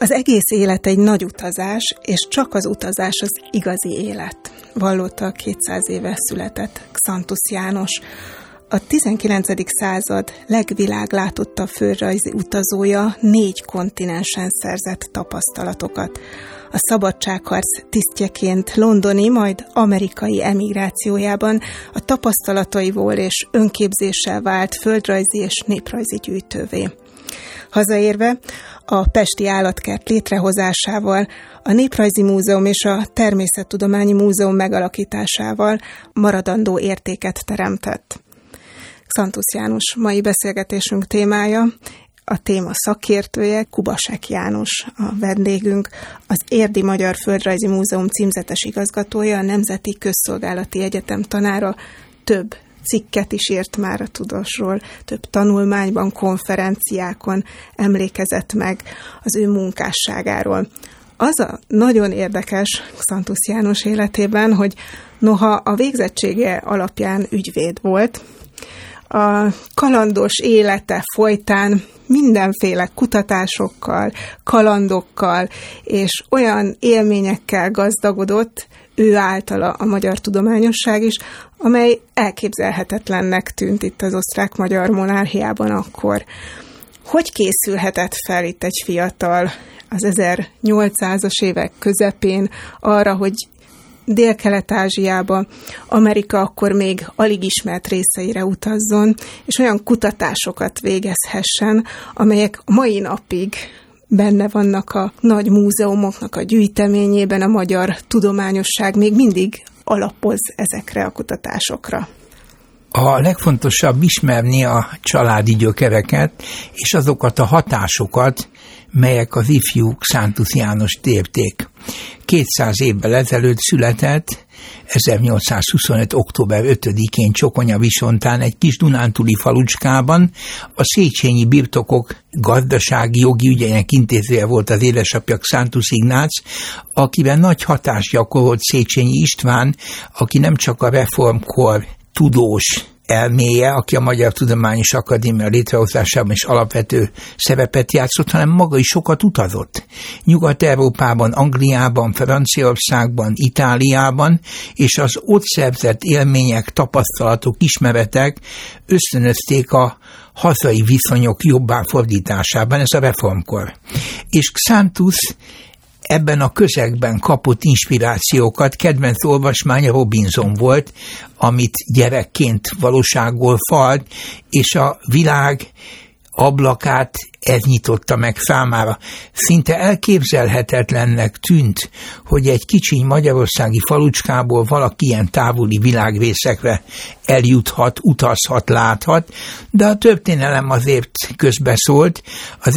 Az egész élet egy nagy utazás, és csak az utazás az igazi élet. Vallotta a 200 éve született Xanthus János. A 19. század legviláglátottabb földrajzi utazója 4 kontinensen szerzett tapasztalatokat. A szabadságharc tisztjeként londoni, majd amerikai emigrációjában a tapasztalataiból és önképzéssel vált földrajzi és néprajzi gyűjtővé. Hazaérve a Pesti Állatkert létrehozásával, a Néprajzi Múzeum és a Természettudományi Múzeum megalakításával maradandó értéket teremtett. Xanthus János mai beszélgetésünk témája, a téma szakértője, Kubasek János a vendégünk, az Érdi Magyar Földrajzi Múzeum címzetes igazgatója, a Nemzeti Közszolgálati Egyetem tanára, több cikket is írt már a tudósról, több tanulmányban, konferenciákon emlékezett meg az ő munkásságáról. Az a nagyon érdekes Xanthus János életében, hogy noha a végzettsége alapján ügyvéd volt, a kalandos élete folytán mindenféle kutatásokkal, kalandokkal és olyan élményekkel gazdagodott ő általa a magyar tudományosság is, amely elképzelhetetlennek tűnt itt az osztrák-magyar monarchiában akkor. Hogy készülhetett fel itt egy fiatal az 1800-as évek közepén arra, hogy Dél-Kelet-Ázsiába, Amerika akkor még alig ismert részeire utazzon, és olyan kutatásokat végezhessen, amelyek mai napig benne vannak a nagy múzeumoknak a gyűjteményében, a magyar tudományosság még mindig alapoz ezekre a kutatásokra. A legfontosabb ismerni a családi gyökereket, és azokat a hatásokat, melyek az ifjú Xanthus Jánost érték. 200 évvel ezelőtt született, 1825. október 5-én Csokonyavisontán egy kis dunántúli falucskában. A széchenyi birtokok gazdasági jogi ügyeinek intézője volt az édesapja, Xanthus Ignác, akiben nagy hatást gyakorolt Széchenyi István, aki nem csak a reformkor tudós elméje, aki a Magyar Tudományos Akadémia létrehozásában is alapvető szerepet játszott, hanem maga is sokat utazott. Nyugat-Európában, Angliában, Franciaországban, Itáliában, és az ott szerzett élmények, tapasztalatok, ismeretek ösztönözték a hazai viszonyok jobbá fordításában, ez a reformkor. És Xanthus ebben a közegben kapott inspirációkat, kedvenc olvasmánya Robinson volt, amit gyerekként valóságból falt, és a világ ablakát ez nyitotta meg számára. Szinte elképzelhetetlennek tűnt, hogy egy kicsiny magyarországi falucskából valaki ilyen távoli világrészekre eljuthat, utazhat, láthat, de a történelem azért közbeszólt. Az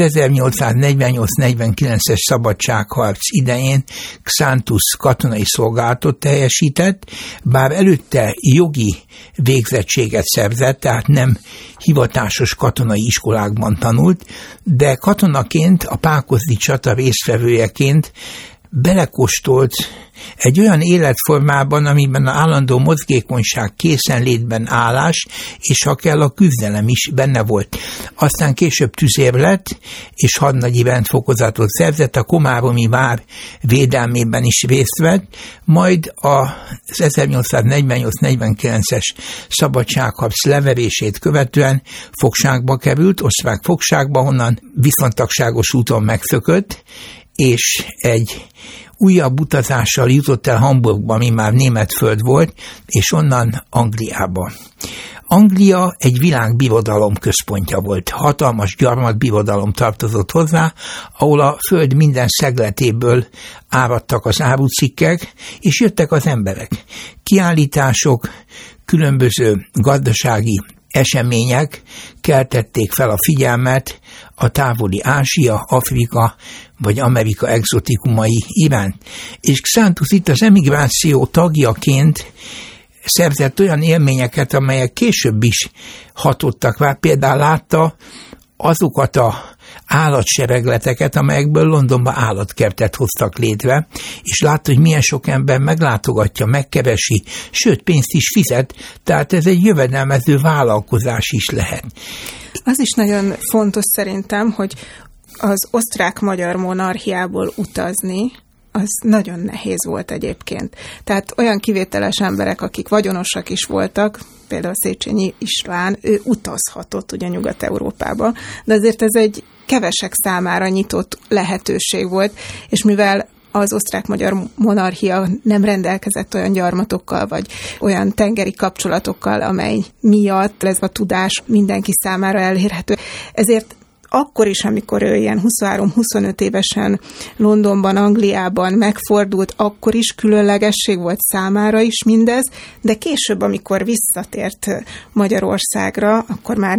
1848-49-es szabadságharc idején Xanthus katonai szolgálatot teljesített, bár előtte jogi végzettséget szerzett, tehát nem hivatásos katonai iskolákban tanult, de katonaként, a Pákozdi csata résztvevőjeként belekóstolt egy olyan életformában, amiben az állandó mozgékonyság, készenlétben állás, és ha kell, a küzdelem is benne volt. Aztán később tüzér lett, és hadnagyi rendfokozatot szerzett, a komáromi vár védelmében is részt vett, majd az 1848-49-es szabadságharc leverését követően fogságba került, osztrák fogságba, honnan viszontagságos úton megszökött, és egy újabb utazással jutott el Hamburgba, ami már német föld volt, és onnan Angliába. Anglia egy világbirodalom központja volt, hatalmas gyarmatbirodalom tartozott hozzá, ahol a föld minden szegletéből áradtak az árucikkek, és jöttek az emberek. Kiállítások, különböző gazdasági események keltették fel a figyelmet a távoli Ázsia, Afrika vagy Amerika egzotikumai iránt. És Xanthus itt az emigráció tagjaként szerzett olyan élményeket, amelyek később is hatottak rá. Például látta azokat a állatseregleteket, amelyekből Londonba állatkertet hoztak létre, és látta, hogy milyen sok ember meglátogatja, megkeresi, sőt pénzt is fizet, tehát ez egy jövedelmező vállalkozás is lehet. Az is nagyon fontos szerintem, hogy Az osztrák-magyar monarchiából utazni, az nagyon nehéz volt egyébként. Tehát olyan kivételes emberek, akik vagyonosak is voltak, például Széchenyi István, ő utazhatott ugye Nyugat-Európába, de azért ez egy kevesek számára nyitott lehetőség volt, és mivel az osztrák-magyar monarchia nem rendelkezett olyan gyarmatokkal, vagy olyan tengeri kapcsolatokkal, amely miatt ez a tudás mindenki számára elérhető. Ezért akkor is, amikor ő ilyen 23-25 évesen Londonban, Angliában megfordult, akkor is különlegesség volt számára is mindez, de később, amikor visszatért Magyarországra, akkor már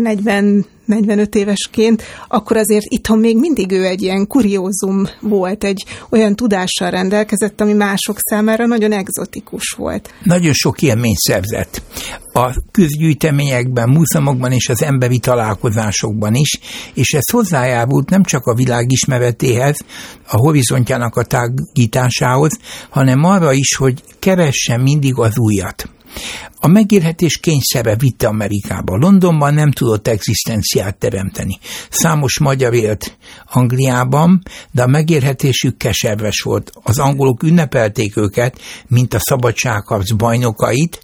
40-45 évesként, akkor azért itthon még mindig ő egy ilyen kuriózum volt, egy olyan tudással rendelkezett, ami mások számára nagyon egzotikus volt. Nagyon sok élményt szerzett. A közgyűjteményekben, múzeumokban és az emberi találkozásokban is, és ez hozzájárult nem csak a világ ismeretéhez, a horizontjának a tágításához, hanem arra is, hogy keressen mindig az újat. A megélhetés kényszere vitte Amerikába. Londonban nem tudott egzisztenciát teremteni. Számos magyar élt Angliában, de a megélhetésük keserves volt. Az angolok ünnepelték őket, mint a szabadságharc bajnokait,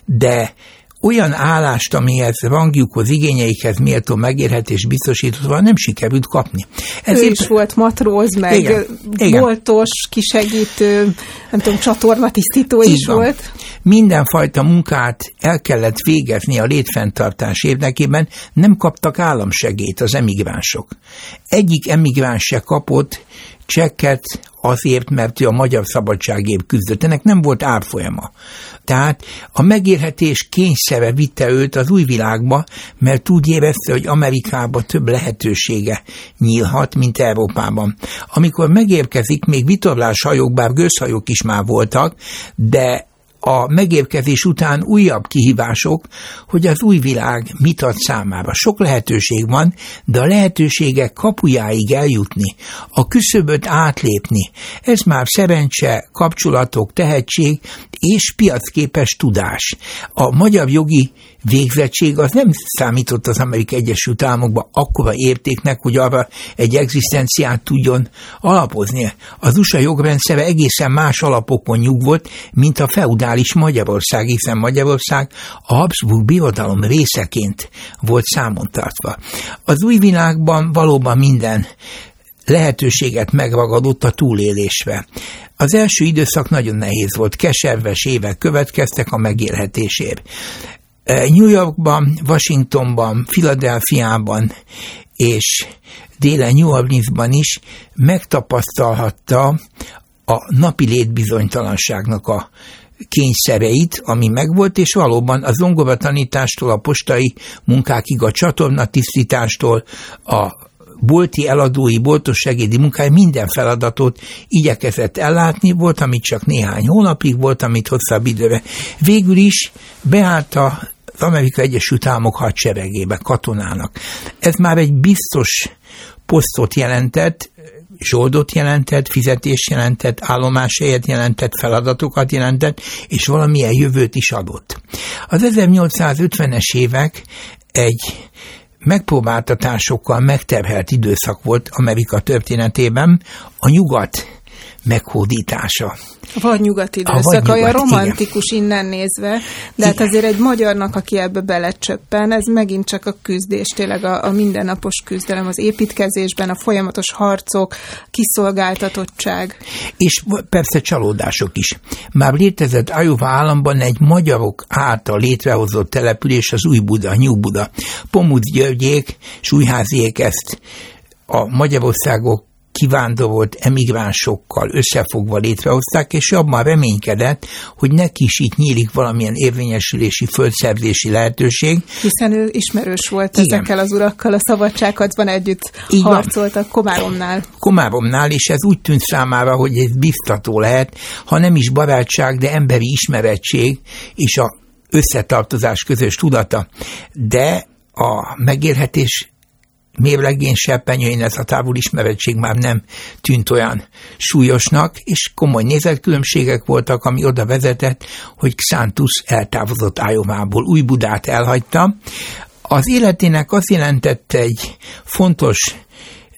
de olyan állást, amihez rangjukhoz, igényeikhez méltó megélhetés biztosítva nem sikerült kapni. Ő is volt matróz, meg boltos, kisegítő, nem tudom, csatornatisztító is volt. Mindenfajta munkát el kellett végezni a létfenntartás érdekében, nem kaptak államsegélyt az emigránsok. Egyik emigráns se kapott csekket azért, mert ő a magyar szabadságért küzdött. Ennek nem volt árfolyama. Tehát a megélhetés kényszere vitte őt az új világba, mert úgy érezte, hogy Amerikában több lehetősége nyílhat, mint Európában. Amikor megérkezik, még vitorláshajók, bár gőzhajók is már voltak, de a megérkezés után újabb kihívások, hogy az új világ mit ad számára. Sok lehetőség van, de a lehetőségek kapujáig eljutni, a küszöböt átlépni, ez már szerencse, kapcsolatok, tehetség és piacképes tudás. A magyar jogi végzettség az nem számított az Amerikai Egyesült Államokban akkora értéknek, hogy arra egy egzisztenciát tudjon alapozni. Az USA jogrendszere egészen más alapokon nyugvott, mint a feudális Magyarország, hiszen Magyarország a Habsburg birodalom részeként volt számon tartva. Az új világban valóban minden lehetőséget megragadott a túlélésre. Az első időszak nagyon nehéz volt, keserves évek következtek a megélhetésért. New Yorkban, Washingtonban, Philadelphiában és délen New Orleansban is megtapasztalhatta a napi létbizonytalanságnak a kényszereit, ami megvolt, és valóban a zongoratanítástól, a postai munkákig, a csatornatisztítástól, a bolti eladói, boltos segédi munkája minden feladatot igyekezett ellátni, volt, amit csak néhány hónapig, volt, amit hosszabb időre. Végül is beállt az Amerikai Egyesült Államok hadseregébe katonának. Ez már egy biztos posztot jelentett, zsoldot jelentett, fizetést jelentett, állomáshelyet jelentett, feladatokat jelentett, és valamilyen jövőt is adott. Az 1850-es évek egy megpróbáltatásokkal megterhelt időszak volt Amerika történetében, a nyugat meghódítása. Vagy nyugati időszak, olyan romantikus, igen. Innen nézve, de hát azért egy magyarnak, aki ebbe belecsöppen, ez megint csak a küzdés, tényleg a mindennapos küzdelem, az építkezésben, a folyamatos harcok, kiszolgáltatottság. És persze csalódások is. Már létezett Iowa államban egy magyarok által létrehozott település, az Új Buda, New Buda. Pomuc Györgyék és Újháziék ezt a Magyarországok kivándorolt emigránsokkal összefogva létrehozták, és abban reménykedett, hogy neki is itt nyílik valamilyen érvényesülési, földszerzési lehetőség. Hiszen ő ismerős volt ezekkel az urakkal, a szabadságharcban együtt harcoltak Komáromnál, és ez úgy tűnt számára, hogy ez biztató lehet, ha nem is barátság, de emberi ismerettség és a összetartozás közös tudata. De a megélhetés mérlegén, serpenyőjén ez a távol ismerettség már nem tűnt olyan súlyosnak, és komoly nézetkülönbségek voltak, ami oda vezetett, hogy Xantus eltávozott Iowa-ból, Új Budát elhagyta. Az életének azt jelentette egy fontos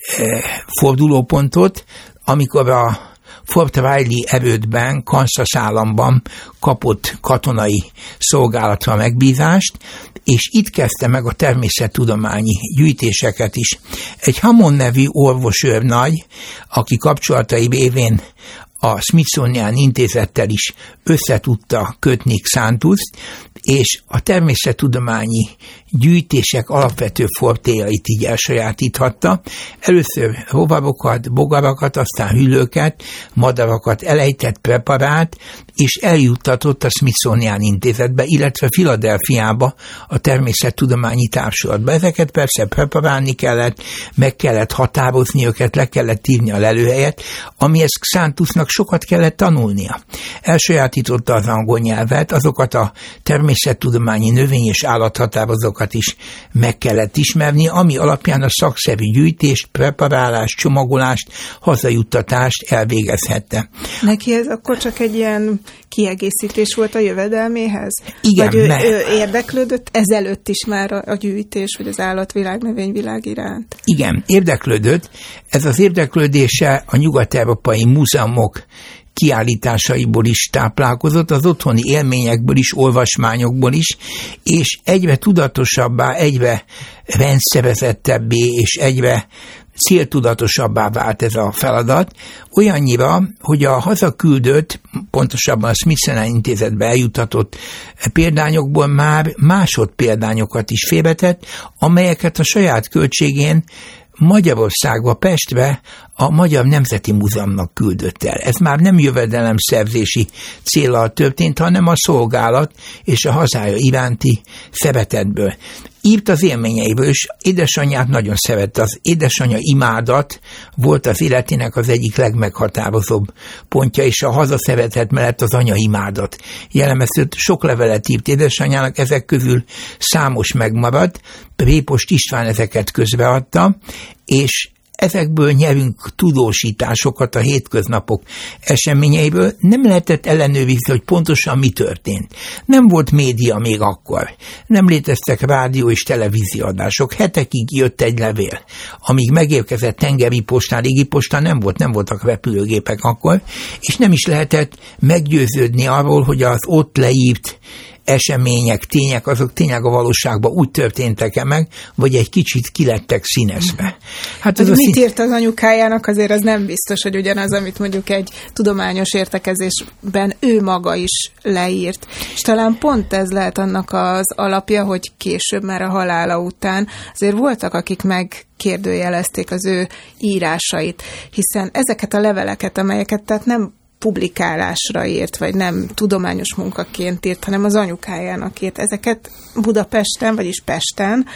fordulópontot, amikor a Fort Riley erődben, Kansas államban kapott katonai szolgálatra megbízást, és itt kezdte meg a természettudományi gyűjtéseket is. Egy Hammond nevű orvosőrnagy, aki kapcsolatai révén a Smithsonian Intézettel is összetudta kötni Xanthuszt, és a természettudományi gyűjtések alapvető fortéjait így elsajátíthatta. Először rovarokat, bogarakat, aztán hüllőket, madarakat elejtett, preparált, és eljuttatott a Smithsonian Intézetbe, illetve Philadelphiába a természettudományi társulatba. Ezeket persze preparálni kellett, meg kellett határozni őket, le kellett írni a lelőhelyet, amihez Xanthusnak sokat kellett tanulnia. Elsajátította az angol nyelvet, azokat a természettudományi növény- és állathatározókat is meg kellett ismerni, ami alapján a szakszerű gyűjtést, preparálást, csomagolást, hazajuttatást elvégezhette. Neki ez akkor csak egy ilyen kiegészítés volt a jövedelméhez? Igen, vagy ő érdeklődött ezelőtt is már a gyűjtés, vagy az állatvilág, növényvilág iránt? Igen, érdeklődött. Ez az érdeklődése a nyugat-európai múzeumok kiállításaiból is táplálkozott, az otthoni élményekből is, olvasmányokból is, és egyre tudatosabbá, egyre rendszerezettebbé és egyre céltudatosabbá vált ez a feladat, olyannyira, hogy a hazaküldött, pontosabban a Smithsonian Intézetbe eljutatott példányokból már másodpéldányokat is félretett, amelyeket a saját költségén Magyarországba, Pestre a Magyar Nemzeti Múzeumnak küldött el. Ez már nem jövedelemszerzési céllal történt, hanem a szolgálat és a hazája iránti szeretetből. Írt az élményeiből, és édesanyját nagyon szerette. Az édesanyja imádat volt az életének az egyik legmeghatározóbb pontja, és a hazaszeretet mellett az anya imádat jellemezett. Sok levelet írt édesanyjának, ezek közül számos megmaradt. Répost István ezeket közbeadta, és ezekből nyerünk tudósításokat a hétköznapok eseményeiből. Nem lehetett ellenőrizni, hogy pontosan mi történt. Nem volt média még akkor. Nem léteztek rádió és televízióadások. Hetekig jött egy levél. Amíg megérkezett tengeri postán, légi postán, nem voltak repülőgépek akkor, és nem is lehetett meggyőződni arról, hogy az ott leírt események, tények, azok tényleg a valóságban úgy történtek-e meg, vagy egy kicsit kilettek színezve. Hát ez mit írt az anyukájának, azért az nem biztos, hogy ugyanaz, amit mondjuk egy tudományos értekezésben ő maga is leírt. És talán pont ez lehet annak az alapja, hogy később már a halála után azért voltak, akik megkérdőjelezték az ő írásait, hiszen ezeket a leveleket, amelyeket tehát nem publikálásra írt, vagy nem tudományos munkaként írt, hanem az anyukájának írt. Ezeket Budapesten, vagyis Pesten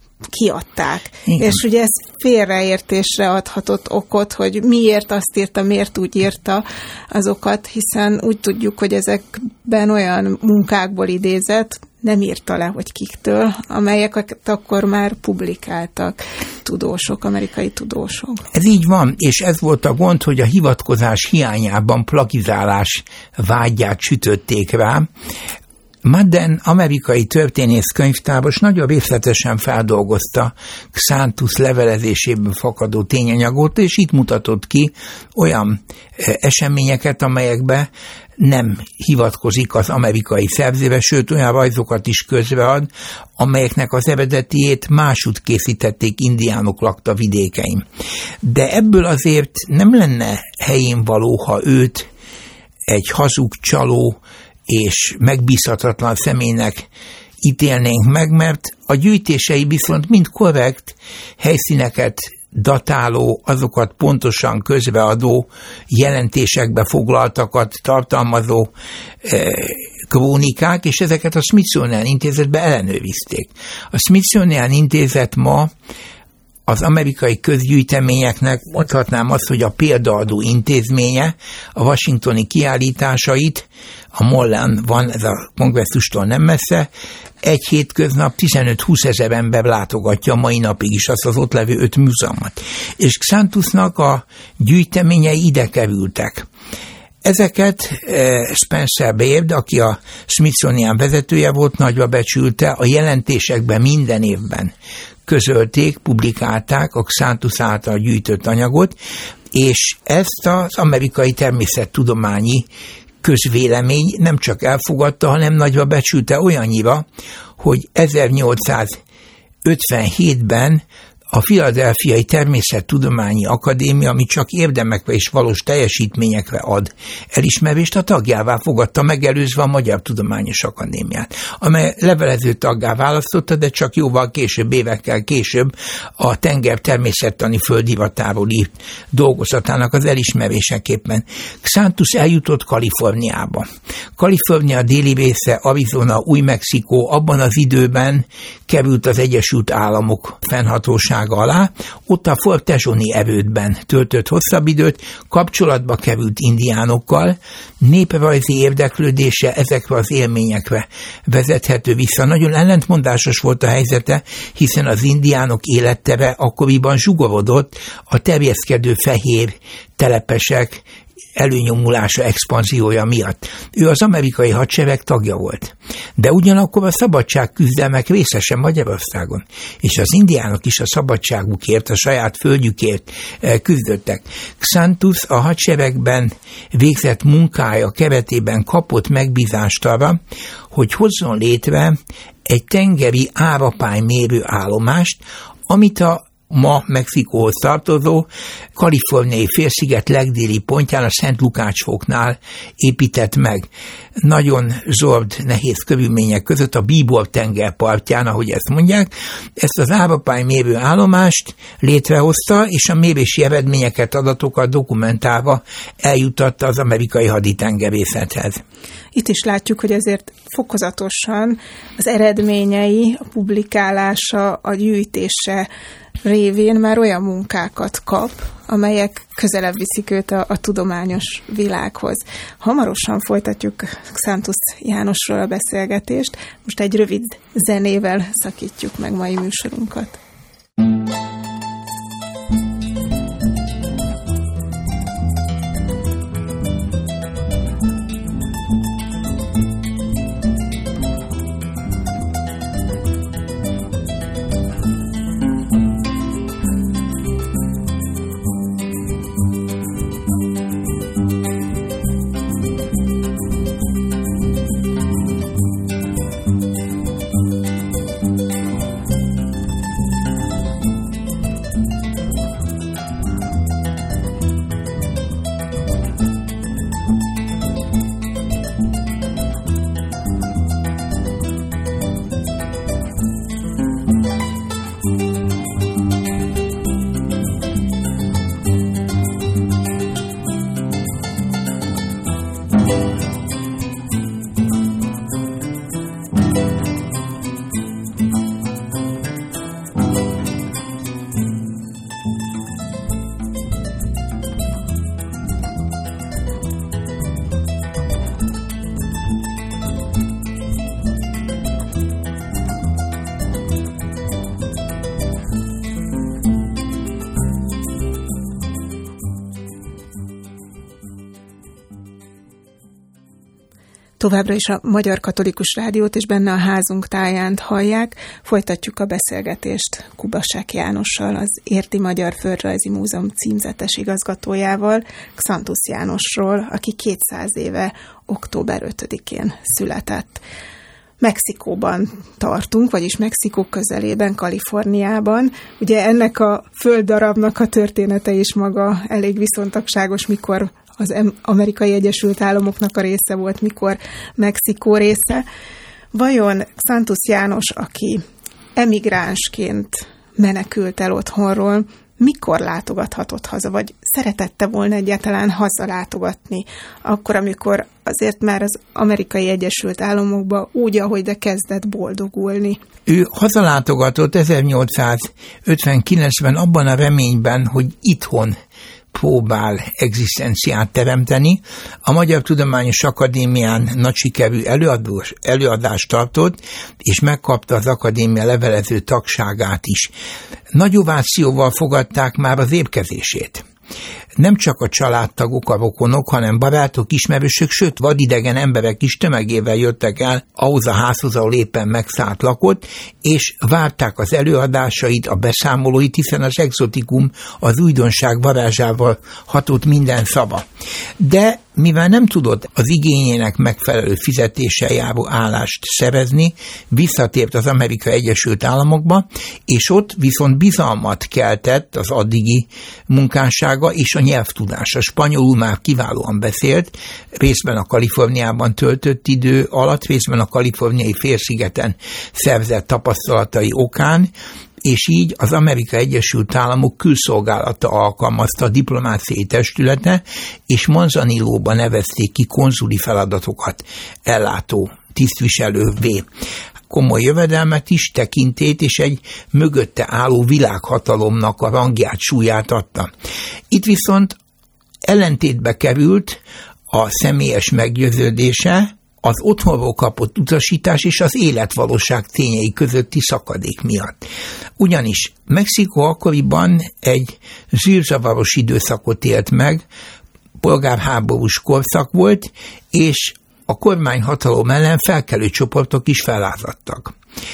kiadták. Igen. És ugye ez félreértésre adhatott okot, hogy miért azt írta, miért úgy írta azokat, hiszen úgy tudjuk, hogy ezekben olyan munkákból idézett, nem írta le, hogy kiktől, amelyeket akkor már publikáltak tudósok, amerikai tudósok. Ez így van, és ez volt a gond, hogy a hivatkozás hiányában plagizálás vágyát sütötték rá. Madden, amerikai történész könyvtáros nagyon részletesen feldolgozta Xanthus levelezéséből fakadó tényanyagot, és itt mutatott ki olyan eseményeket, amelyekbe nem hivatkozik az amerikai szerzőre, sőt olyan rajzokat is közread, amelyeknek az eredetiét másút készítették, indiánok lakta vidékein. De ebből azért nem lenne helyén való, ha őt egy hazug, csaló és megbízhatatlan személynek ítélnénk meg, mert a gyűjtései viszont mind korrekt, helyszíneket datáló, azokat pontosan közbeadó, jelentésekbe foglaltakat tartalmazó krónikák, és ezeket a Smithsonian Intézetbe ellenőrizték. A Smithsonian Intézet ma az amerikai közgyűjteményeknek mondhatnám azt, hogy a példaadó intézménye, a washingtoni kiállításait, a Mollen van, ez a kongresszustól nem messze, egy hétköznap 15-20 ezer ember látogatja mai napig is azt az ott levő 5 múzeumot. És Xanthusnak a gyűjteményei ide kerültek. Ezeket Spencer Baird, aki a Smithsonian vezetője volt, nagyra becsülte, a jelentésekben minden évben közölték, publikálták a Xanthus által gyűjtött anyagot, és ezt az amerikai természettudományi közvélemény nem csak elfogadta, hanem nagyra becsülte olyannyira, hogy 1857-ben a Philadelphiai Természettudományi Akadémia, ami csak érdemekre és valós teljesítményekre ad elismerést, a tagjává fogadta, megelőzve a Magyar Tudományos Akadémiát, amely levelező taggá választotta, de csak jóval később, évekkel később a tenger természettani földhivatáról írt dolgozatának az elismeréseképpen. Xanthus eljutott Kaliforniába. Kalifornia déli része, Arizona, Új-Mexikó abban az időben került az Egyesült Államok fennhatósága alá, ott a Fort Tejon-i erődben töltött hosszabb időt, kapcsolatba került indiánokkal, néprajzi érdeklődése ezekre az élményekre vezethető vissza. Nagyon ellentmondásos volt a helyzete, hiszen az indiánok élettere akkoriban zsugorodott a terjeszkedő fehér telepesek előnyomulása, expanziója miatt. Ő az amerikai hadsereg tagja volt. De ugyanakkor a szabadságküzdelmek részese Magyarországon, és az indiánok is a szabadságukért, a saját földjükért küzdöttek. Xanthus a hadseregben végzett munkája keretében kapott megbízást arra, hogy hozzon létre egy tengeri árapálymérő állomást, amit a ma Mexikóhoz tartozó kaliforniai félsziget legdéli pontján, a Szent Lukács-foknál épített meg. Nagyon zord, nehéz körülmények között a Bíbor-tenger partján, ahogy ezt mondják, ezt az árapálymérő állomást létrehozta, és a mérési eredményeket, adatokat dokumentálva eljutatta az amerikai haditengerészethez. Itt is látjuk, hogy azért fokozatosan az eredményei, a publikálása, a gyűjtése révén már olyan munkákat kap, amelyek közelebb viszik őt a tudományos világhoz. Hamarosan folytatjuk Xanthus Jánosról a beszélgetést, most egy rövid zenével szakítjuk meg mai műsorunkat. Továbbra is a Magyar Katolikus Rádiót és benne a házunk táján hallják. Folytatjuk a beszélgetést Kubasek Jánossal, az Érdi Magyar Földrajzi Múzeum címzetes igazgatójával, Xanthus Jánosról, aki 200 éve október 5-én született. Mexikóban tartunk, vagyis Mexikó közelében, Kaliforniában. Ugye ennek a földdarabnak a története is maga elég viszontagságos, mikor az Amerikai Egyesült Államoknak a része volt, mikor Mexikó része. Vajon Xanthus János, aki emigránsként menekült el otthonról, mikor látogathatott haza, vagy szeretette volna egyáltalán hazalátogatni, akkor, amikor azért már az Amerikai Egyesült Államokban úgy, ahogy de kezdett boldogulni? Ő hazalátogatott 1859-ben abban a reményben, hogy itthon próbál egzisztenciát teremteni. A Magyar Tudományos Akadémián nagy sikerű előadást tartott, és megkapta az akadémia levelező tagságát is. Nagy ovációval fogadták már az érkezését. nem csak a családtagok, a rokonok, hanem barátok, ismerősök, sőt vadidegen emberek is tömegével jöttek el ahhoz a házhoz, ahol éppen megszállt lakott, és várták az előadásait, a beszámolóit, hiszen az egzotikum, az újdonság varázsával hatott minden szava. De mivel nem tudott az igényének megfelelő fizetéssel járó állást szerezni, visszatért az Amerikai Egyesült Államokba, és ott viszont bizalmat keltett az addigi munkássága és a nyelvtudása. Spanyolul már kiválóan beszélt, részben a Kaliforniában töltött idő alatt, részben a kaliforniai félszigeten szerzett tapasztalatai okán, és így az Amerikai Egyesült Államok külszolgálata alkalmazta a diplomáciai testülete, és Manzanillóba nevezték ki konzuli feladatokat ellátó tisztviselővé. Komoly jövedelmet is, tekintélyt és egy mögötte álló világhatalomnak a rangját, súlyát adta. Itt viszont ellentétbe került a személyes meggyőződése, az otthonról kapott utasítás és az életvalóság tényei közötti szakadék miatt. Ugyanis Mexikó akkoriban egy zűrzavaros időszakot élt meg, polgárháborús korszak volt, és a kormányhatalom ellen felkelő csoportok is fellázadtak.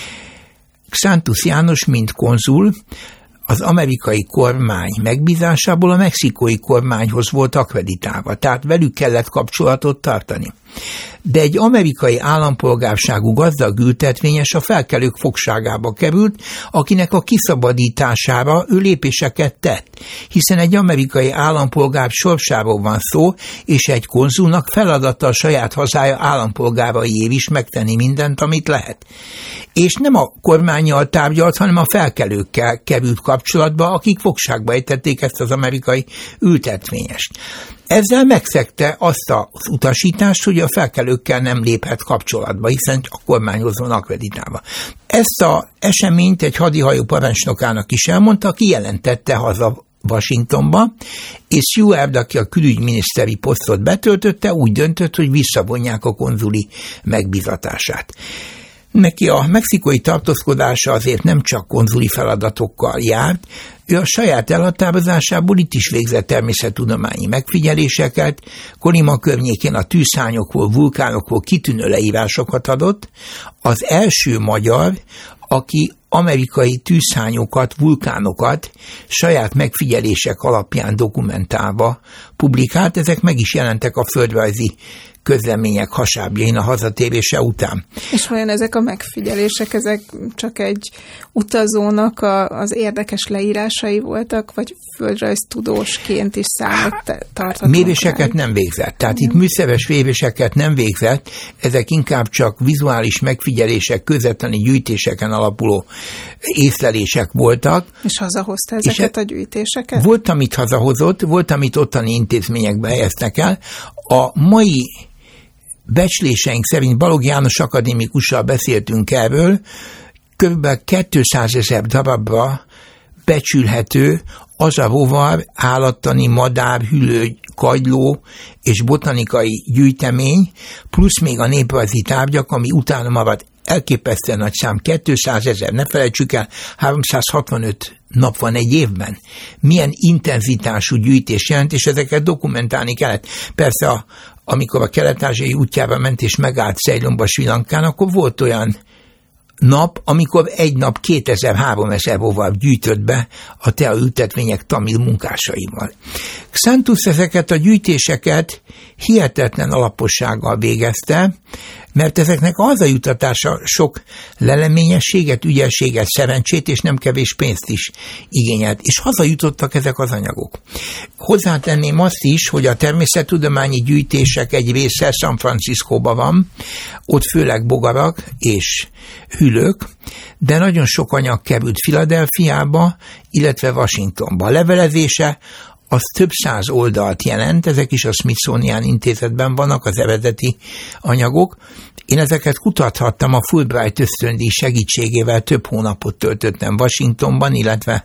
Xántus János, mint konzul, az amerikai kormány megbízásából a mexikói kormányhoz volt akkreditálva, tehát velük kellett kapcsolatot tartani. De egy amerikai állampolgárságú gazdag ültetvényes a felkelők fogságába került, akinek a kiszabadítására ő lépéseket tett, hiszen egy amerikai állampolgár sorsáról van szó, és egy konzulnak feladata a saját hazája állampolgáraiért is megtenni mindent, amit lehet. És nem a kormánnyal tárgyalt, hanem a felkelőkkel került kapcsolatba, akik fogságba ejtették ezt az amerikai ültetvényest. Ezzel megszegte azt az utasítást, hogy a felkelőkkel nem léphet kapcsolatba, hiszen a kormányhoz van akkreditálva. Ezt az eseményt egy hadihajó parancsnokának is elmondta, aki jelentette haza Washingtonba, és Seward, aki a külügyminiszteri posztot betöltötte, úgy döntött, hogy visszavonják a konzuli megbízatását. Neki a mexikói tartózkodása azért nem csak konzuli feladatokkal járt, ő a saját elhatározásából itt is végzett természettudományi megfigyeléseket, Colima környékén a tűzszárnyokról, vulkánokról kitűnő leírásokat adott, az első magyar, aki amerikai tűzszárnyokat, vulkánokat saját megfigyelések alapján dokumentálva publikált, ezek meg is jelentek a földrajzi közlemények hasábjain a hazatérése után. És vajon ezek a megfigyelések, ezek csak egy utazónak az érdekes leírásai voltak, vagy földrajztudósként is számot tartott? Méréseket nem végzett. Tehát itt műszeres méréseket nem végzett, ezek inkább csak vizuális megfigyelések, közvetlen gyűjtéseken alapuló észlelések voltak. És hazahozta ezeket a gyűjtéseket? Volt, amit hazahozott, volt, amit ottani intézményekbe helyeztek el. A mai becsléseink szerint, Balogh János akadémikussal beszéltünk erről, kb. 200 000 darabra becsülhető az a rovar, állattani, madár, hüllő, kagyló és botanikai gyűjtemény, plusz még a néprajzi tárgyak, ami utána maradt elképesztően nagy szám, 200 000, ne felejtsük el, 365 nap van egy évben. Milyen intenzitású gyűjtés jelent, és ezeket dokumentálni kellett. Persze, amikor a kelet-ázsiai útjára ment és megállt Ceylonba, Sri Lankán, akkor volt olyan nap, amikor egy nap 2000-3000 rovar gyűjtött be a teaültetvények tamil munkásaival. Xántus ezeket a gyűjtéseket hihetetlen alapossággal végezte, mert ezeknek a hazajutatása sok leleményességet, ügyességet, szerencsét és nem kevés pénzt is igényelt, és hazajutottak ezek az anyagok. Hozzátenném azt is, hogy a természettudományi gyűjtések egy része San Franciscóban van, ott főleg bogarak és hüllők, de nagyon sok anyag került Philadelphiába, illetve Washingtonba. A levelezése az több száz oldalt jelent, ezek is a Smithsonian intézetben vannak, az eredeti anyagok. Én ezeket kutathattam, a Fulbright ösztöndíj segítségével több hónapot töltöttem Washingtonban, illetve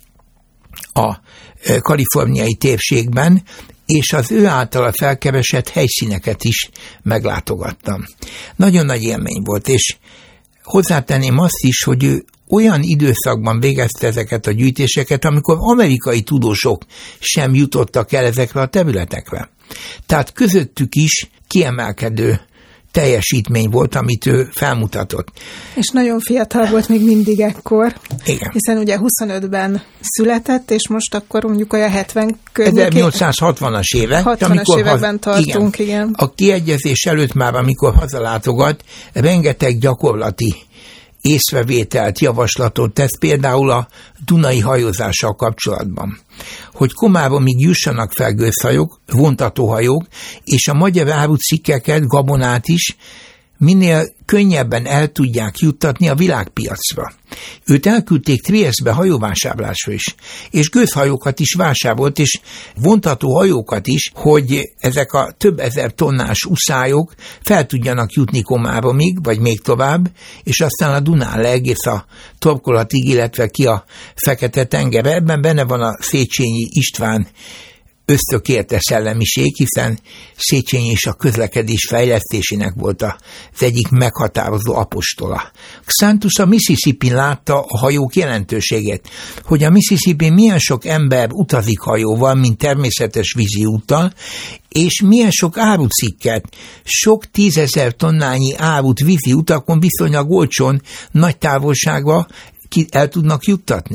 a kaliforniai térségben, és az ő általa felkeresett helyszíneket is meglátogattam. Nagyon nagy élmény volt, és hozzátenném azt is, hogy ő olyan időszakban végezte ezeket a gyűjtéseket, amikor amerikai tudósok sem jutottak el ezekre a területekre. Tehát közöttük is kiemelkedő teljesítmény volt, amit ő felmutatott. És nagyon fiatal volt még mindig ekkor. Igen. Hiszen ugye 25-ben született, és most akkor mondjuk olyan 70 környékén. 1860-as évek. 60-as években tartunk, igen. A kiegyezés előtt már, amikor hazalátogat, rengeteg gyakorlati észrevételt, javaslatot tesz, például a Dunai hajózással kapcsolatban. Hogy Komáromig jussanak fel gőzhajók, vontatóhajók, és a magyar árucikkeket, gabonát is minél könnyebben el tudják juttatni a világpiacra. Őt elküldték Triesztbe hajóvásárlásra is, és gőzhajókat is vásárolt, és vontató hajókat is, hogy ezek a több ezer tonnás uszályok fel tudjanak jutni Komáromig, vagy még tovább, és aztán a Dunán le egész a torkolatig, illetve ki a Fekete-tengerre. Ebben benne van a Széchenyi István ösztökélte szellemiség, hiszen Széchenyi is a közlekedés fejlesztésének volt az egyik meghatározó apostola. Xantus a Mississippin látta a hajók jelentőségét, hogy a Mississippin milyen sok ember utazik hajóval, mint természetes vízi úttal, és milyen sok árucikket, sok 10 000 tonnányi árut vízi utakon viszonylag olcsón, nagy távolságba el tudnak juttatni.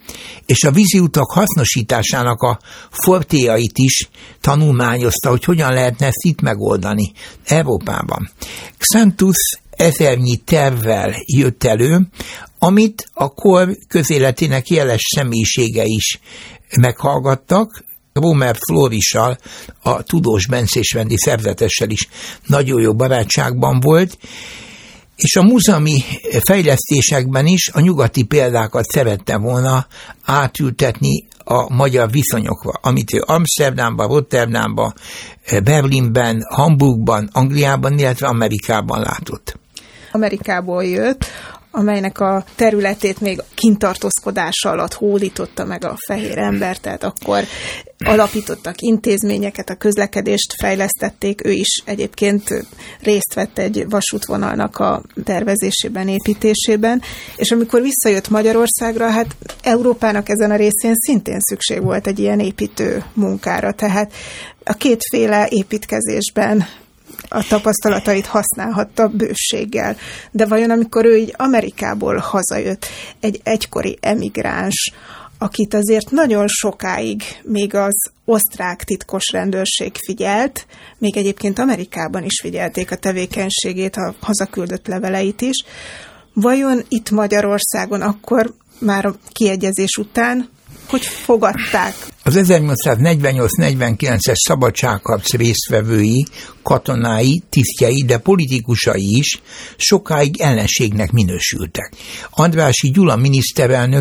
És a víziutak hasznosításának a fortéjait is tanulmányozta, hogy hogyan lehetne ezt itt megoldani Európában. Xantus ezernyi tervvel jött elő, amit a kor közéletének jeles személyisége is meghallgattak. Rómer Flórissal, a tudós bencésrendi szerzetessel is nagyon jó barátságban volt, és a múzeumi fejlesztésekben is a nyugati példákat szerette volna átültetni a magyar viszonyokra, amit ő Amsterdamban, Rotterdamban, Berlinben, Hamburgban, Angliában, illetve Amerikában látott. Amerikából jött, amelynek a területét még kintartózkodása alatt hódította meg a fehér ember, tehát akkor alapítottak intézményeket, a közlekedést fejlesztették, ő is egyébként részt vett egy vasútvonalnak a tervezésében, építésében, és amikor visszajött Magyarországra, hát Európának ezen a részén szintén szükség volt egy ilyen építő munkára, tehát a kétféle építkezésben a tapasztalatait használhatta bőséggel. De vajon amikor ő így Amerikából hazajött, egy egykori emigráns, akit azért nagyon sokáig még az osztrák titkos rendőrség figyelt, még egyébként Amerikában is figyelték a tevékenységét, a hazaküldött leveleit is, vajon itt Magyarországon akkor már a kiegyezés után hogy fogadták? Az 1848-49-es szabadságharc résztvevői, katonái, tisztjei, de politikusai is sokáig ellenségnek minősültek. Andrássy Gyula miniszterelnök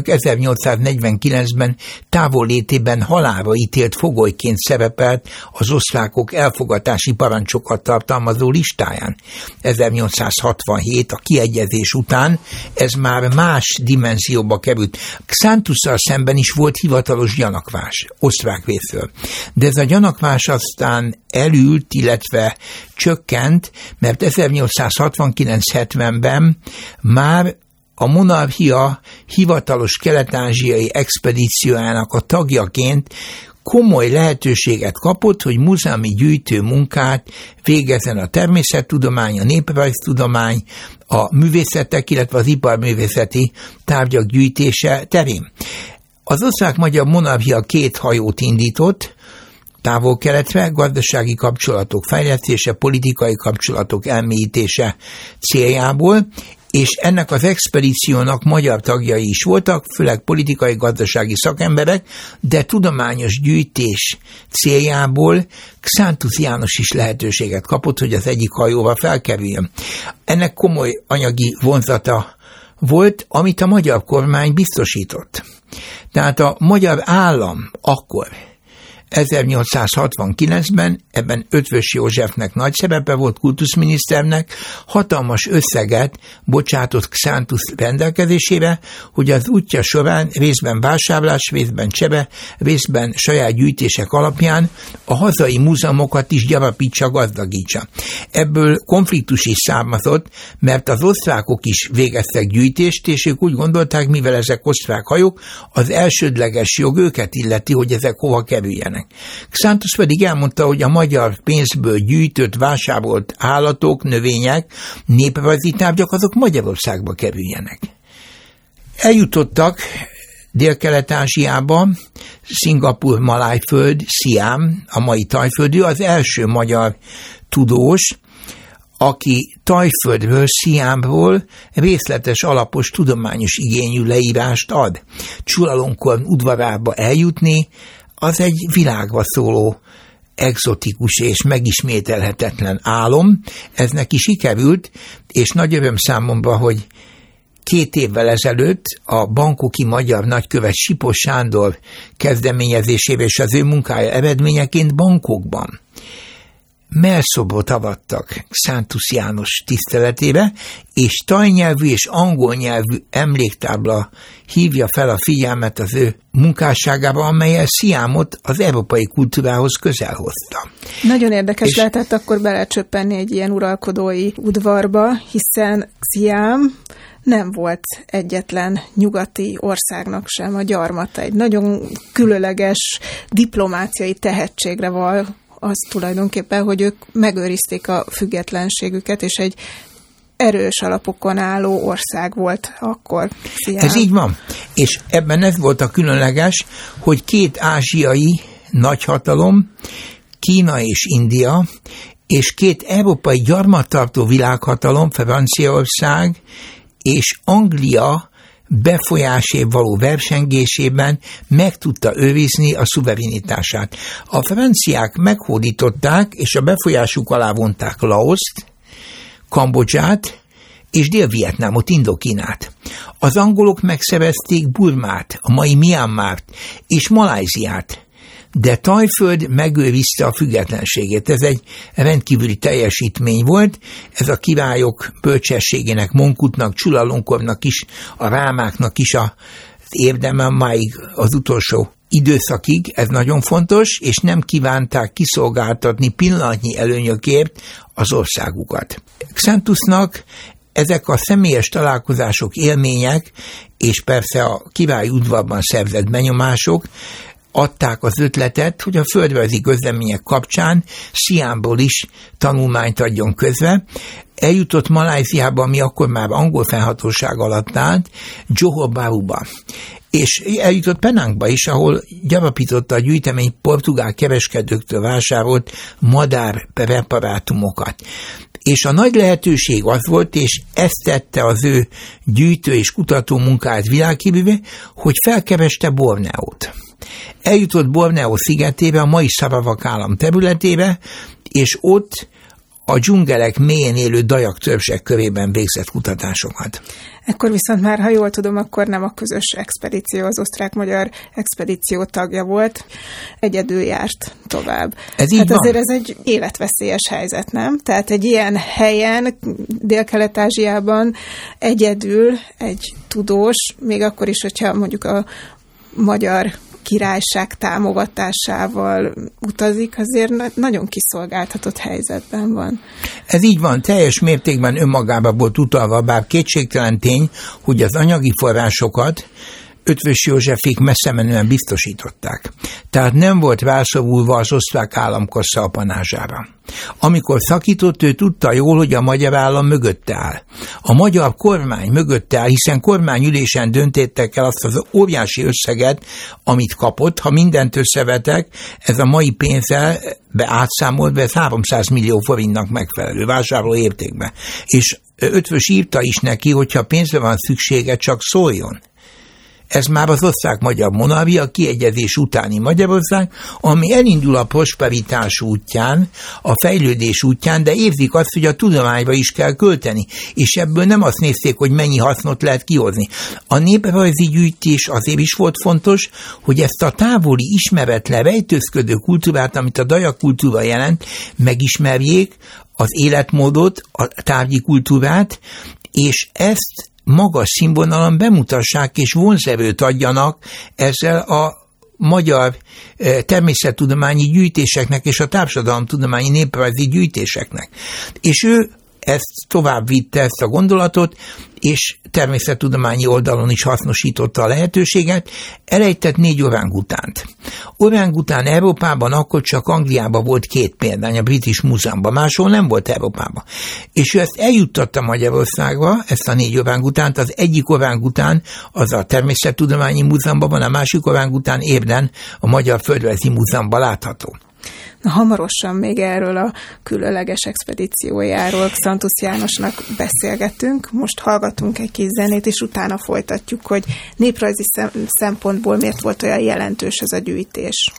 1849-ben távollétében halálra ítélt fogolyként szerepelt az osztrákok elfogatási parancsokat tartalmazó listáján. 1867 a kiegyezés után ez már más dimenzióba került. Xantusszal szemben is volt hivatalos gyanakvás osztrák részről. De ez a gyanakvás aztán elült, illetve csökkent, mert 1869-70-ben már a monarchia hivatalos kelet-ázsiai expedíciójának a tagjaként komoly lehetőséget kapott, hogy múzeumi gyűjtő munkát végezzen a természettudomány, a néprajztudomány, a művészetek, illetve az iparművészeti tárgyak gyűjtése terén. Az osztrák-magyar monarchia 2 hajót indított távol-keletre, gazdasági kapcsolatok fejlesztése, politikai kapcsolatok elmélyítése céljából, és ennek az expedíciónak magyar tagjai is voltak, főleg politikai-gazdasági szakemberek, de tudományos gyűjtés céljából Xantus János is lehetőséget kapott, hogy az egyik hajóval felkerüljön. Ennek komoly anyagi vonzata volt, amit a magyar kormány biztosított. Tehát a magyar állam akkor 1869-ben ebben Eötvös Józsefnek nagy szerepe volt, kultuszminiszternek, hatalmas összeget bocsátott Xántusz rendelkezésére, hogy az útja során részben vásárlás, részben csere, részben saját gyűjtések alapján a hazai múzeumokat is gyarapítsa, gazdagítsa. Ebből konfliktus is származott, mert az osztrákok is végeztek gyűjtést, és ők úgy gondolták, mivel ezek osztrák hajók, az elsődleges jog őket illeti, hogy ezek hova kerüljenek. Xántusz pedig elmondta, hogy a magyar pénzből gyűjtött, vásárolt állatok, növények, néprajzi tárgyak, azok Magyarországba kerüljenek. Eljutottak Dél-Kelet-Ázsiába, Szingapur, Malájföld, Sziám, a mai Tajföld, ő az első magyar tudós, aki Tajföldről, Sziámról részletes, alapos, tudományos igényű leírást ad. Chulalongkorn udvarába eljutni, az egy világba szóló egzotikus és megismételhetetlen álom. Ez neki sikerült, és nagy öröm számomra, hogy 2 évvel ezelőtt a bangkoki magyar nagykövet Sipos Sándor kezdeményezésével és az ő munkája eredményeként Bangkokban mellszobrot avattak Xántusz János tiszteletére, és tajnyelvű és angol nyelvű emléktábla hívja fel a figyelmet az ő munkásságába, amellyel Sziámot az európai kultúrához közel hozta. Nagyon érdekes lehetett akkor belecsöppenni egy ilyen uralkodói udvarba, hiszen Sziám nem volt egyetlen nyugati országnak sem a gyarmata. Egy nagyon különleges diplomáciai tehetségre val az tulajdonképpen, hogy ők megőrizték a függetlenségüket, és egy erős alapokon álló ország volt akkor Sziám. Ez így van. És ebben ez volt a különleges, hogy 2 ázsiai nagyhatalom, Kína és India, és 2 európai gyarmattartó világhatalom, Franciaország és Anglia befolyásért való versengésében meg tudta őrizni a szuverenitását. A franciák meghódították, és a befolyásuk alá vonták Laoszt, Kambodzsát és Dél-Vietnámot, Indokínát. Az angolok megszerezték Burmát, a mai Myanmart és Malajziát, de Tajföld megőrizte a függetlenségét. Ez egy rendkívüli teljesítmény volt, ez a királyok bölcsességének, Mongkutnak, Chulalongkornnak is, a rámáknak is az érdeme máig az utolsó időszakig, ez nagyon fontos, és nem kívánták kiszolgáltatni pillanatnyi előnyökért az országukat. Xántusznak ezek a személyes találkozások, élmények, és persze a királyi udvarban szerzett benyomások adták az ötletet, hogy a földrajzi közlemények kapcsán Sziámból is tanulmányt adjon közre. Eljutott Malajziába, ami akkor már angol fennhatóság alatt állt, Johor Bahruba. És eljutott Penangba is, ahol gyarapította a gyűjtemény portugál kereskedőktől vásárolt madárpreparátumokat. És a nagy lehetőség az volt, és ezt tette az ő gyűjtő és kutató munkáját világhírűvé, hogy felkereste Borneót. Eljutott Borneó szigetére, a mai Sarawak állam területére, és ott a dzsungelek mélyén élő dajak törzsek körében végzett kutatásokat. Ekkor viszont már, ha jól tudom, akkor nem a közös expedíció, az osztrák-magyar expedíció tagja volt, egyedül járt tovább. Ez így hát van. Azért ez egy életveszélyes helyzet, nem? Tehát egy ilyen helyen, Dél-Kelet-Ázsiában egyedül egy tudós, még akkor is, hogyha mondjuk a magyar királyság támogatásával utazik, azért nagyon kiszolgáltatott helyzetben van. Ez így van, teljes mértékben önmagába volt utalva, bár kétségtelen tény, hogy az anyagi forrásokat Eötvös Józsefék messzemenően biztosították. Tehát nem volt rászorulva az osztrák államkassa apanázsára. Amikor szakított, ő tudta jól, hogy a magyar állam mögötte áll. A magyar kormány mögötte áll, hiszen kormányülésen döntettek el azt az óriási összeget, amit kapott. Ha mindent összevetek, ez a mai pénzzel átszámolva, ez 300 millió forintnak megfelelő vásárló értékben. És Eötvös írta is neki, hogyha pénzre van szüksége, csak szóljon. Ez már az osztrák-magyar monarchia kiegyezés utáni Magyarország, ami elindul a prosperitás útján, a fejlődés útján, de érzik azt, hogy a tudományba is kell költeni, és ebből nem azt nézték, hogy mennyi hasznot lehet kihozni. A néprajzi gyűjtés azért is volt fontos, hogy ezt a távoli, ismeretlen, rejtőzködő kultúrát, amit a daja kultúra jelent, megismerjék, az életmódot, a tárgyi kultúrát, és ezt magas színvonalon bemutassák és vonzerőt adjanak ezzel a magyar természettudományi gyűjtéseknek és a társadalomtudományi néprajzi gyűjtéseknek. És ő ezt tovább vitte, ezt a gondolatot, és természettudományi oldalon is hasznosította a lehetőséget, elejtett 4 orángutánt. Orángután Európában akkor csak Angliában volt 2 példány, a British Múzeumban, máshol nem volt Európában. És ő ezt eljuttatta Magyarországra, ezt a 4 orángutánt, az egyik orángután az a Természettudományi Múzeumban van, a másik orángután Érden a Magyar Földrajzi Múzeumban látható. Na, hamarosan még erről a különleges expedíciójáról Xantus Jánosnak beszélgetünk. Most hallgatunk egy kis zenét, és utána folytatjuk, hogy néprajzi szempontból miért volt olyan jelentős ez a gyűjtés.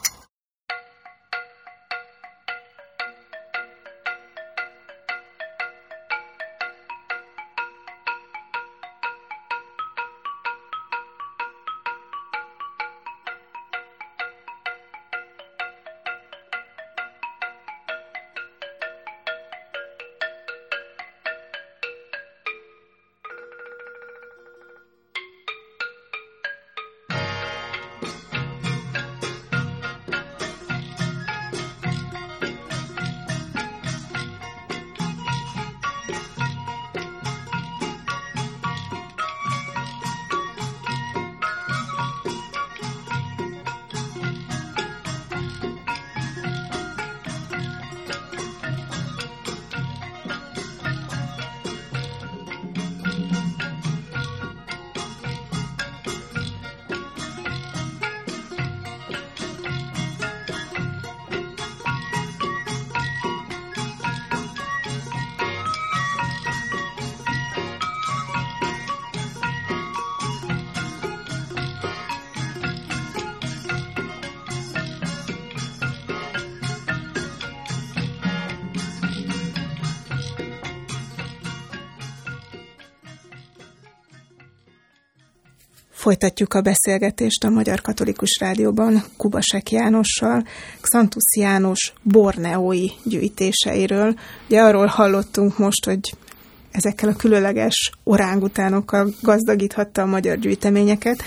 Folytatjuk a beszélgetést a Magyar Katolikus Rádióban Kubasek Jánossal, Xantus János borneói gyűjtéseiről. Ugye arról hallottunk most, hogy ezekkel a különleges orángutánokkal gazdagíthatta a magyar gyűjteményeket,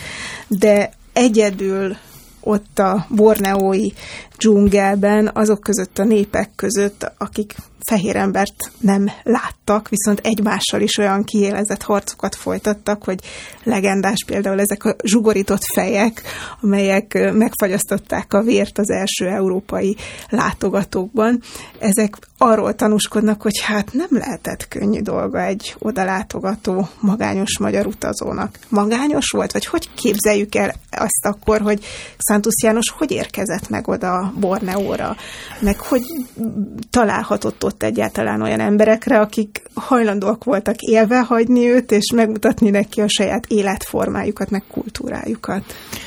de egyedül ott a borneói dzsungelben, azok között a népek között, akik fehér embert nem láttak, viszont egymással is olyan kiélezett harcokat folytattak, hogy legendás például ezek a zsugorított fejek, amelyek megfagyasztották a vért az első európai látogatókban. Ezek arról tanúskodnak, hogy hát nem lehetett könnyű dolga egy oda látogató magányos magyar utazónak. Magányos volt? Vagy hogy képzeljük el azt akkor, hogy Xantus János hogy érkezett meg oda Borneóra? Meg hogy találhatott ott egyáltalán olyan emberekre, akik hajlandóak voltak élve hagyni őt, és megmutatni neki a saját életformájukat, meg kultúrájukat?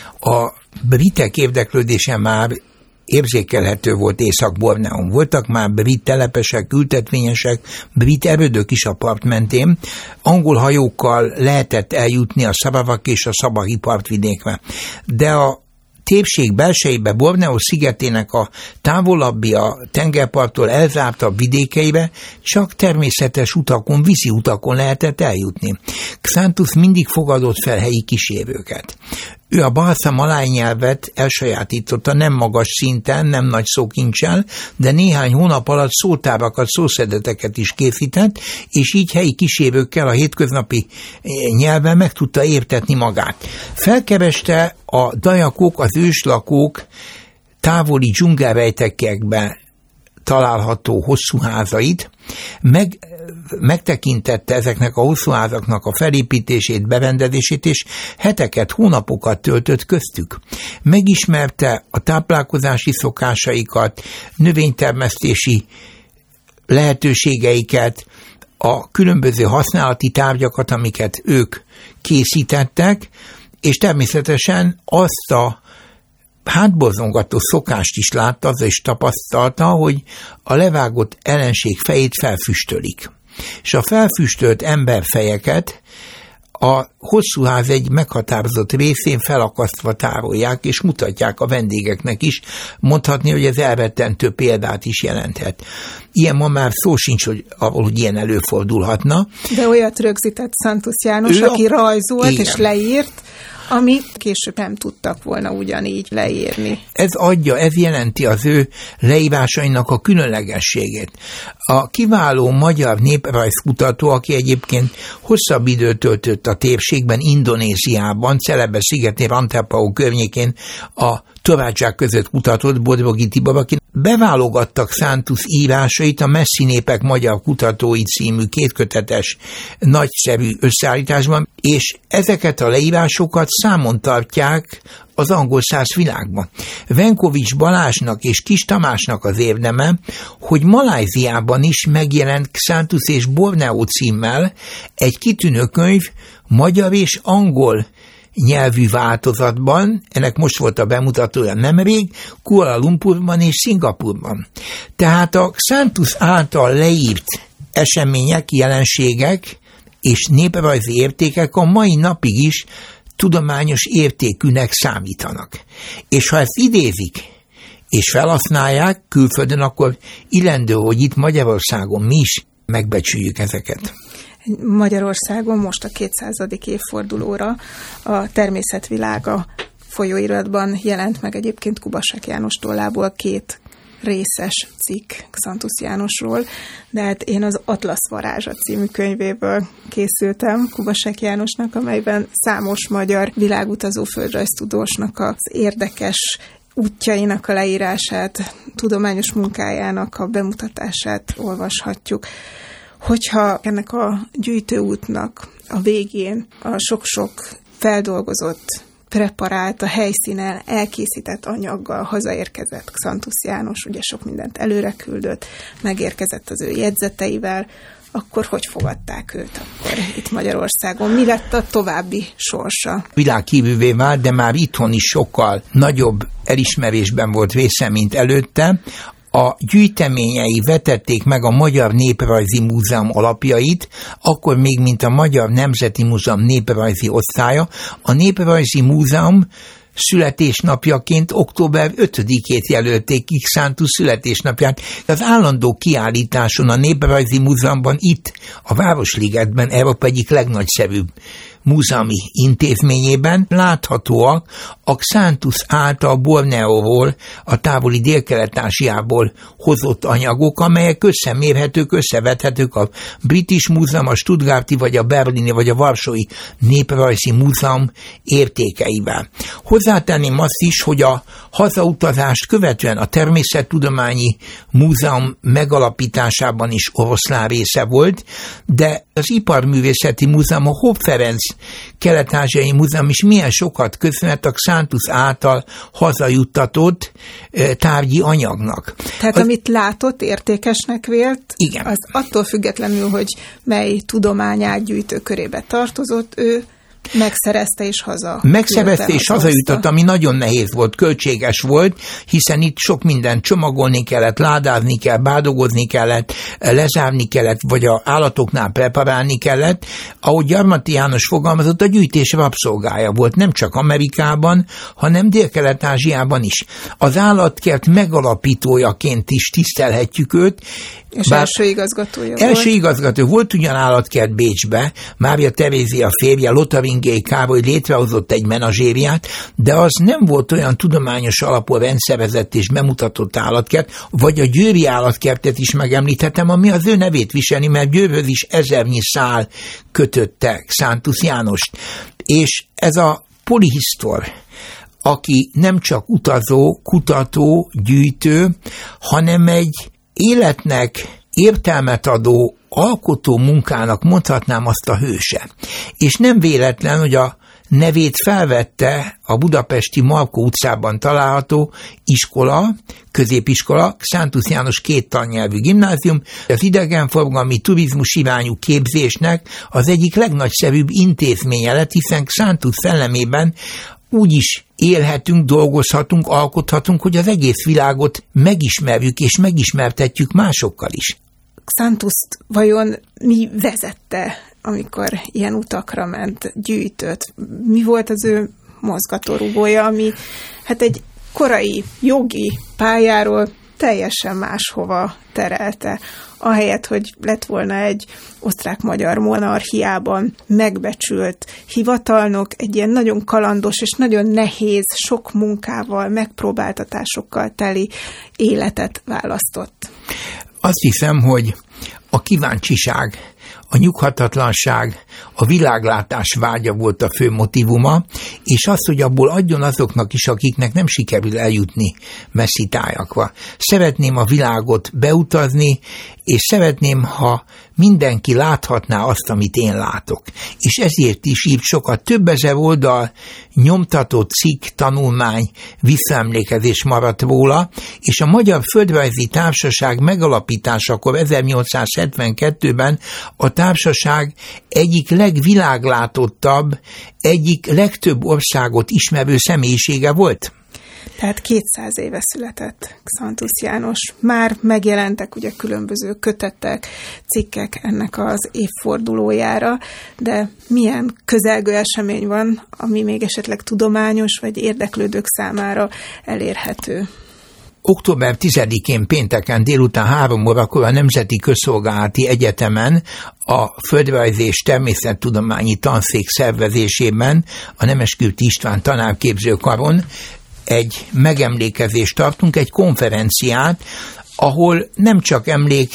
A britek érdeklődése már érzékelhető volt Észak-Borneón. Voltak már brit telepesek, ültetvényesek, brit erődök is a part mentén. Angol hajókkal lehetett eljutni a Sarawak és a Sabahi partvidékre. De a térség belsejébe, Borneó szigetének a távolabbi, a tengerparttól elzártabb vidékeibe csak természetes utakon, vízi utakon lehetett eljutni. Xantus mindig fogadott fel helyi kísérőket. Ő a balsa maláj nyelvet elsajátította, nem magas szinten, nem nagy szókincsel, de néhány hónap alatt szótárakat, szószedeteket is készített, és így helyi kísérőkkel a hétköznapi nyelven meg tudta értetni magát. Felkereste a dajakok, az őslakók távoli dzsungelrejtekekben található hosszú házait, megtekintette ezeknek a hosszú házaknak a felépítését, berendezését, és heteket, hónapokat töltött köztük. Megismerte a táplálkozási szokásaikat, növénytermesztési lehetőségeiket, a különböző használati tárgyakat, amiket ők készítettek, és természetesen azt a hátborzongató szokást is látta, az is tapasztalta, hogy a levágott ellenség fejét felfüstölik. És a felfüstölt emberfejeket a hosszúház egy meghatározott részén felakasztva tárolják, és mutatják a vendégeknek is, mondhatni, hogy ez elrettentő példát is jelenthet. Ilyen ma már szó sincs, hogy ilyen előfordulhatna. De olyat rögzített Szántusz János, aki rajzolt és leírt, amit később nem tudtak volna ugyanígy leírni. Ez jelenti az ő leírásainak a különlegességét. A kiváló magyar néprajzkutató, aki egyébként hosszabb időt töltött a térségben, Indonéziában, Celebes szigetén, Rantepao környékén a továbbság között kutatott, Bodrogi Tibor, aki beválogattak Szántusz írásait a Messzi népek magyar kutatói című kétkötetes nagyszerű összeállításban, és ezeket a leírásokat számon tartják az angol száz világban. Venkovics Balázsnak és Kis Tamásnak az érdeme, hogy Malajziában is megjelent Xanthus és Borneo címmel egy kitűnő könyv magyar és angol nyelvű változatban, ennek most volt a bemutatója nemrég, Kuala Lumpurban és Szingapurban. Tehát a Xanthus által leírt események, jelenségek és néprajzi értékek a mai napig is tudományos értékűnek számítanak. És ha ezt idézik és felhasználják külföldön, akkor illendő, hogy itt Magyarországon mi is megbecsüljük ezeket. Magyarországon most a 200. évfordulóra a Természetvilága folyóiratban jelent meg egyébként Kubassák János tollából 2 részes cikk Xanthus Jánosról, de hát én az Atlasz varázsa című könyvéből készültem Kubassák Jánosnak, amelyben számos magyar világutazó földrajztudósnak az érdekes útjainak a leírását, tudományos munkájának a bemutatását olvashatjuk. Hogyha ennek a gyűjtőútnak a végén a sok-sok feldolgozott, preparált, a helyszínen elkészített anyaggal hazaérkezett Xanthus János, ugye sok mindent előre küldött, megérkezett az ő jegyzeteivel, akkor hogy fogadták őt akkor itt Magyarországon? Mi lett a további sorsa? Világhírűvé vált, de már itthon is sokkal nagyobb elismerésben volt része, mint előtte. A gyűjteményei vetették meg a Magyar Néprajzi Múzeum alapjait, akkor még mint a Magyar Nemzeti Múzeum néprajzi osztálya. A Néprajzi Múzeum születésnapjaként október 5-ét jelölték ki Xanthus születésnapját. Az állandó kiállításon a Néprajzi Múzeumban itt, a Városligetben, Európa egyik legnagyszerűbb múzeumi intézményében láthatóak a Xanthus által Borneóról, a távoli Délkelet-Ázsiából hozott anyagok, amelyek összemérhetők, összevethetők a British Múzeum, a Stuttgarti, vagy a Berlini, vagy a Varsói Néprajzi Múzeum értékeivel. Hozzátenném azt is, hogy a hazautazást követően a Természettudományi Múzeum megalapításában is oroszlán része volt, de az Iparművészeti Múzeum, a Hopp Ferenc Kelet-Ázsiai Múzeum is milyen sokat köszönhet a Xanthus által hazajuttatott tárgyi anyagnak. Tehát amit látott, értékesnek vélt, igen. Az attól függetlenül, hogy mely tudományát gyűjtő körébe tartozott, ő megszerezte és hazajutott, ami nagyon nehéz volt, költséges volt, hiszen itt sok mindent csomagolni kellett, ládázni kell, báldogozni kellett, lezárni kellett, vagy az állatoknál preparálni kellett. Ahogy Gyarmati János fogalmazott, a gyűjtés rabszolgája volt, nem csak Amerikában, hanem Dél-Kelet-Ázsiában is. Az állatkert megalapítójaként is tisztelhetjük őt. És első igazgatója Első igazgató volt ugyan állatkert Bécsbe, Mária Terézia férje, Lothar-Ingély Károly létrehozott egy menazsériát, de az nem volt olyan tudományos alapú rendszerezett és bemutatott állatkert, vagy a győri állatkertet is megemlíthetem, ami az ő nevét viseli, mert Győrhöz is 1000 szál kötötte Xanthus Jánost. És ez a polihisztor, aki nem csak utazó, kutató, gyűjtő, hanem egy életnek értelmet adó, alkotó munkának mondhatnám azt a hőse. És nem véletlen, hogy a nevét felvette a budapesti Markó utcában található iskola, középiskola, Xántus János két tannyelvű gimnázium, az idegenforgalmi turizmus irányú képzésnek az egyik legnagyszerűbb intézménye lett, hiszen Xántus szellemében úgy is élhetünk, dolgozhatunk, alkothatunk, hogy az egész világot megismerjük és megismertetjük másokkal is. Xántuszt vajon mi vezette, amikor ilyen utakra ment, gyűjtött? Mi volt az ő mozgatórugója, ami hát egy korai jogi pályáról teljesen máshova terelte? Ahelyett, hogy lett volna egy osztrák-magyar monarchiában megbecsült hivatalnok, egy ilyen nagyon kalandos és nagyon nehéz, sok munkával, megpróbáltatásokkal teli életet választott. Azt hiszem, hogy a kíváncsiság, a nyughatatlanság, a világlátás vágya volt a fő motívuma, és az, hogy abból adjon azoknak is, akiknek nem sikerül eljutni messzi tájakba. Szeretném a világot beutazni, és szeretném, ha mindenki láthatná azt, amit én látok. És ezért is írt sokat, több ezer oldal nyomtatott cikk, tanulmány, visszaemlékezés maradt róla, és a Magyar Földrajzi Társaság megalapításakor 1872-ben a társaság egyik legviláglátottabb, egyik legtöbb országot ismerő személyisége volt. Tehát 200 éve született Xántus János. Már megjelentek ugye különböző kötetek, cikkek ennek az évfordulójára, de milyen közelgő esemény van, ami még esetleg tudományos vagy érdeklődők számára elérhető? Október 10-én pénteken délután 3 órakor a Nemzeti Közszolgálati Egyetemen a Földrajzi és Természettudományi Tanszék szervezésében a Nemeskürti István tanárképző karon egy megemlékezést tartunk, egy konferenciát, ahol nem csak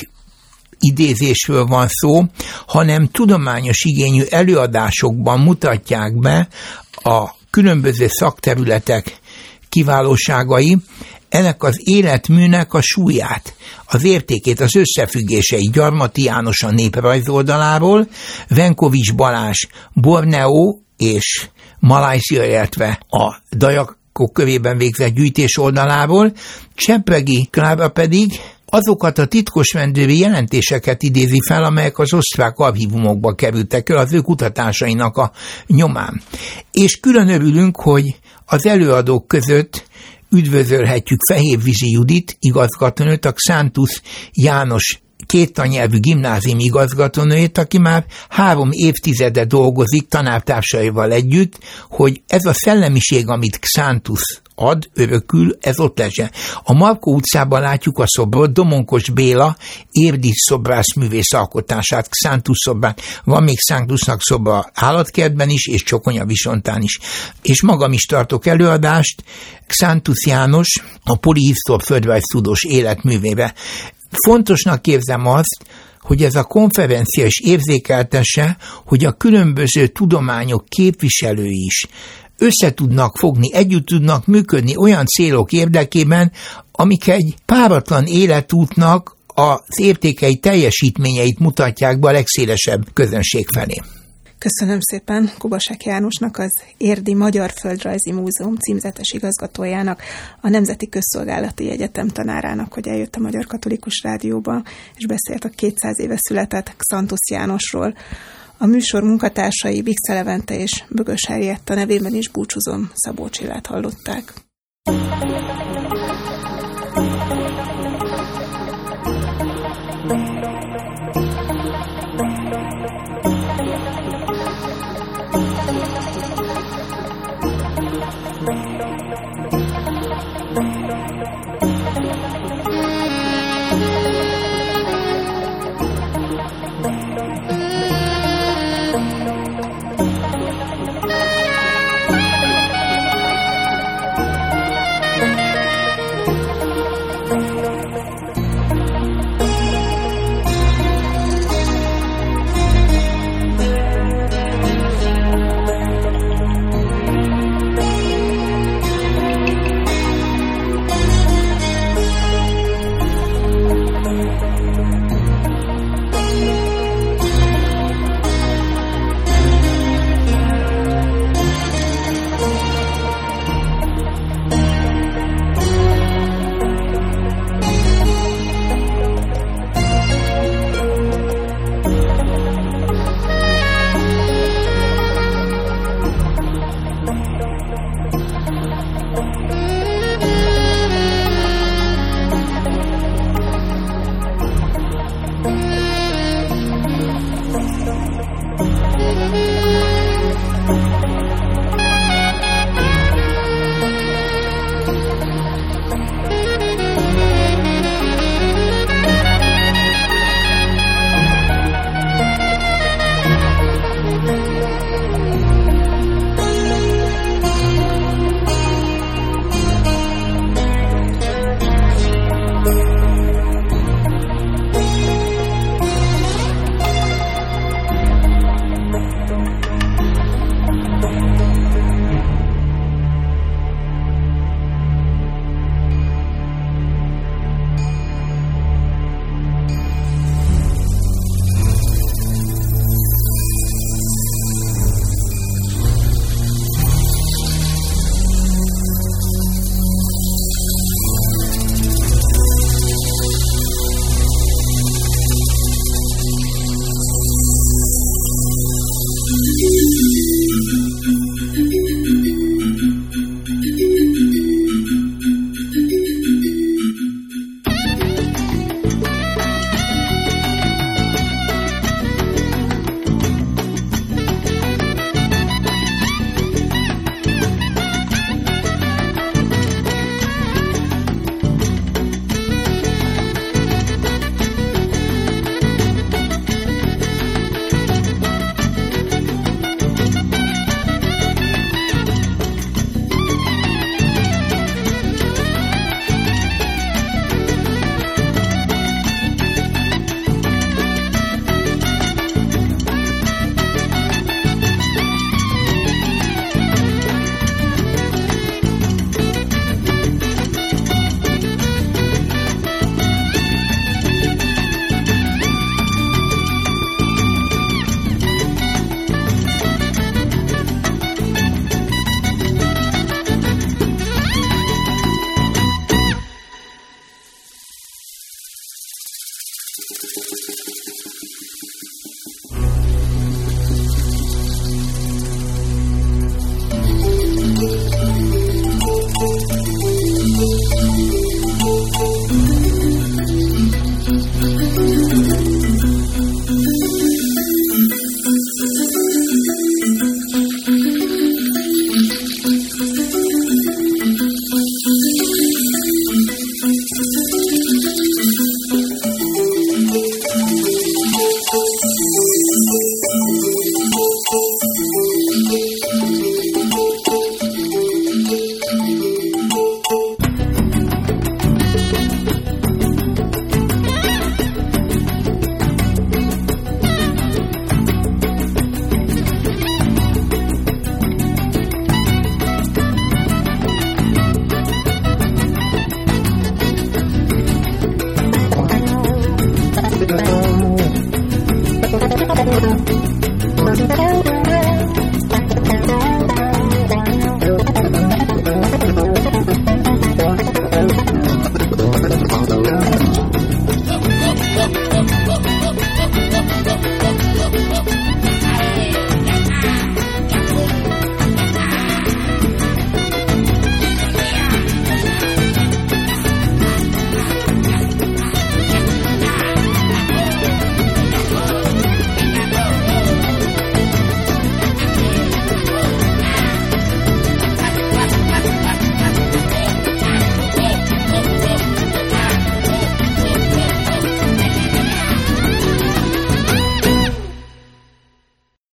idézésről van szó, hanem tudományos igényű előadásokban mutatják be a különböző szakterületek kiválóságai, ennek az életműnek a súlyát, az értékét, az összefüggéseit. Gyarmati János a Néprajz oldaláról, Venkovics Balázs Borneo és Malajzia, illetve a Dajakok körében végzett gyűjtés oldaláról, Csepregi Klára pedig azokat a titkos rendőri jelentéseket idézi fel, amelyek az osztrák archívumokba kerültek el az ő kutatásainak a nyomán. És külön örülünk, hogy az előadók között üdvözölhetjük Fehérvízi Judit igazgatónőt, a Xántus János két tannyelvű gimnázium igazgatónőjét, aki már 3 évtizede dolgozik tanártársaival együtt, hogy ez a szellemiség, amit Xántus ad, örökül, ez ott legyen. A Markó utcában látjuk a szobrot, Domonkos Béla érdi szobrászművész alkotását, Xántus szobrát. Van még Xántusnak szobra Állatkertben is, és Csokonyavisontán is. És magam is tartok előadást Xántus János a polihisztor földrajztudós életművébe. Fontosnak érzem azt, hogy ez a konferencia is érzékeltesse, hogy a különböző tudományok képviselői is összetudnak fogni, együtt tudnak működni olyan célok érdekében, amik egy páratlan életútnak az értékei teljesítményeit mutatják be a legszélesebb közönség felé. Köszönöm szépen Kubasek Jánosnak, az Érdi Magyar Földrajzi Múzeum címzetes igazgatójának, a Nemzeti Közszolgálati Egyetem tanárának, hogy eljött a Magyar Katolikus Rádióba, és beszélt a 200 éve született Xántus Jánosról. A műsor munkatársai Bixe Levente és Bögös Henrietta nevében is búcsúzom, Szabó Csillát hallották.